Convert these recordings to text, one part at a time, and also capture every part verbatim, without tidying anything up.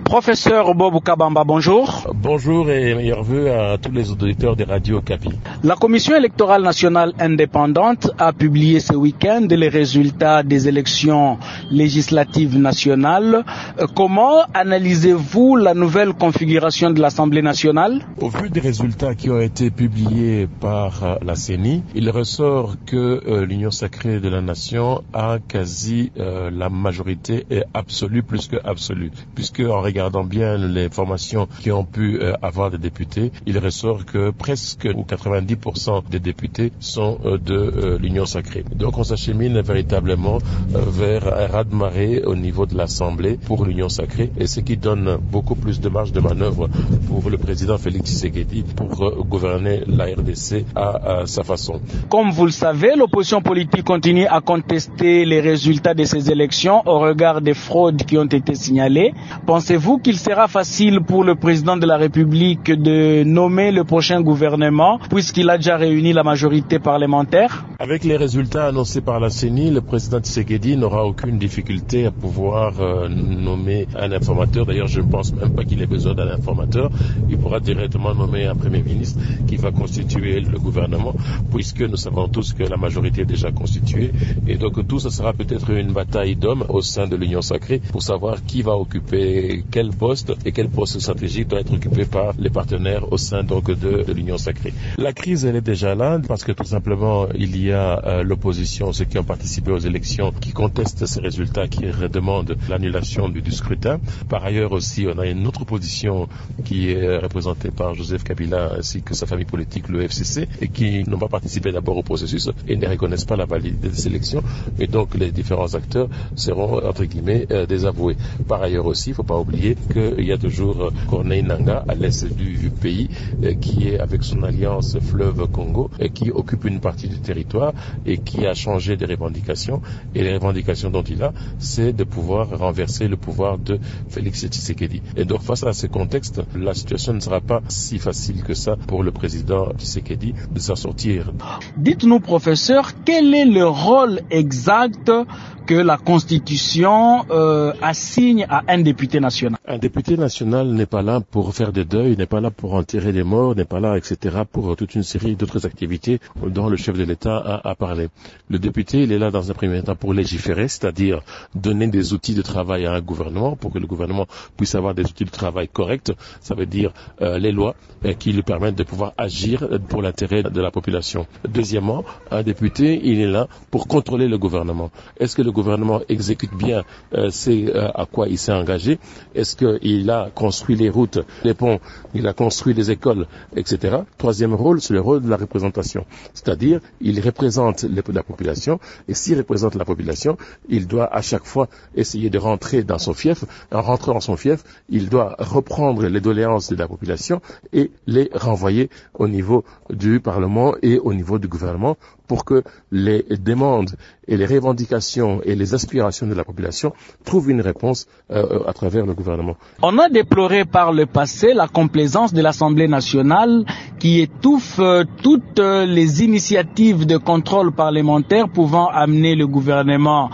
Professeur Bob Kabamba, bonjour. Bonjour et meilleurs vœux à tous les auditeurs des radios Okapi. La Commission électorale nationale indépendante a publié ce week-end les résultats des élections législatives nationales. Comment analysez-vous la nouvelle configuration de l'Assemblée nationale? Au vu des résultats qui ont été publiés par la C E N I, il ressort que euh, l'Union sacrée de la nation a quasi euh, la majorité est absolue plus que absolue, puisque en regardant bien les formations qui ont pu euh, avoir des députés, il ressort que presque ou quatre-vingt-dix pour cent des députés sont euh, de euh, l'Union sacrée. Donc on s'achemine véritablement euh, vers un raz-de-marée au niveau de l'Assemblée pour l'Union sacrée, et ce qui donne beaucoup plus de marge de manœuvre pour le président Félix Tshisekedi pour euh, gouverner la R D C à, à sa façon. Comme vous le savez, l'opposition politique continue à contester les résultats de ces élections au regard des fraudes qui ont été signalées. Pensez-vous qu'il sera facile pour le président de la République de nommer le prochain gouvernement puisqu'il a déjà réuni la majorité parlementaire? Avec les résultats annoncés par la C E N I, le président Tshisekedi n'aura aucune difficulté à pouvoir euh, nommer un informateur. D'ailleurs, je ne pense même pas qu'il ait besoin d'un informateur. Il pourra directement nommer un premier ministre qui va constituer le gouvernement, puisque nous savons tous que la majorité est déjà constituée. Et donc tout ça sera peut-être une bataille d'hommes au sein de l'Union sacrée pour savoir qui va occuper quel poste et quel poste stratégique doit être occupé par les partenaires au sein donc de, de l'Union sacrée. La crise, elle est déjà là parce que tout simplement il y a euh, l'opposition, ceux qui ont participé aux élections, qui contestent ces résultats, qui demandent l'annulation du, du scrutin. Par ailleurs aussi, on a une autre opposition qui est représentée par Joseph Kabila ainsi que sa famille politique, le F C C, et qui n'ont pas participé d'abord au processus et ne reconnaissent pas la validité des élections. Et donc les différents acteurs seront entre guillemets euh, désavoués. Par ailleurs aussi, il ne faut pas oublier qu'il y a toujours euh, Corneille Nangaa à l'est du pays euh, qui est avec son alliance Fleuve Congo et qui occupe une partie du territoire et qui a changé des revendications. Et les revendications dont il a, c'est de pouvoir renverser le pouvoir de Félix Tshisekedi. Et donc face à ce contexte, la situation ne sera pas si facile que ça pour le président Tshisekedi de s'en sortir. Dites-nous, professeur, quel est le rôle exact que la Constitution euh, assigne à un député national? Un député national n'est pas là pour faire des deuils, n'est pas là pour enterrer les morts, n'est pas là, et cetera, pour toute une série d'autres activités dont le chef de l'État a, a parlé. Le député, il est là dans un premier temps pour légiférer, c'est-à-dire donner des outils de travail à un gouvernement pour que le gouvernement puisse avoir des outils de travail corrects. Ça veut dire euh, les lois euh, qui lui permettent de pouvoir agir pour l'intérêt de la population. Deuxièmement, un député, il est là pour contrôler le gouvernement. Est-ce que le gouvernement exécute bien euh, c'est euh, à quoi il s'est engagé? Est-ce qu'il a construit les routes, les ponts, il a construit les écoles, et cetera. Troisième rôle, c'est le rôle de la représentation. C'est-à-dire, il représente la population, et s'il représente la population, il doit à chaque fois essayer de rentrer dans son fief. En rentrant dans son fief, il doit reprendre les doléances de la population et les renvoyer au niveau du Parlement et au niveau du gouvernement pour que les demandes et les revendications et les aspirations de la population trouvent une réponse euh, à travers le gouvernement. On a déploré par le passé la complaisance de l'Assemblée nationale qui étouffe euh, toutes euh, les initiatives de contrôle parlementaire pouvant amener le gouvernement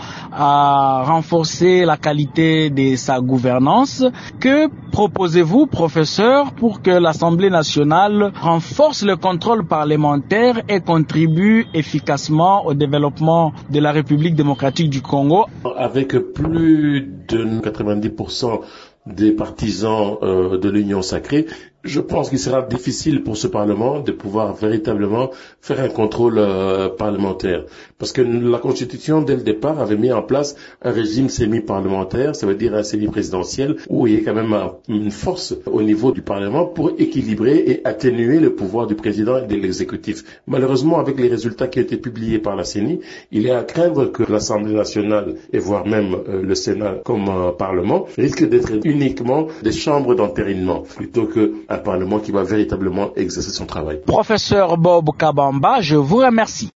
à renforcer la qualité de sa gouvernance. Que proposez-vous, professeur, pour que l'Assemblée nationale renforce le contrôle parlementaire et contribue efficacement au développement de la République démocratique du Congo? Avec plus de quatre-vingt-dix pour cent des partisans euh, de l'Union sacrée, je pense qu'il sera difficile pour ce Parlement de pouvoir véritablement faire un contrôle euh, parlementaire. Parce que la Constitution, dès le départ, avait mis en place un régime semi-parlementaire, ça veut dire un semi-présidentiel, où il y a quand même un, une force au niveau du Parlement pour équilibrer et atténuer le pouvoir du président et de l'exécutif. Malheureusement, avec les résultats qui ont été publiés par la C E N I, il est à craindre que l'Assemblée nationale, et voire même euh, le Sénat comme euh, Parlement, risque d'être uniquement des chambres d'entérinement, plutôt que un Parlement qui va véritablement exercer son travail. Professeur Bob Kabamba, je vous remercie.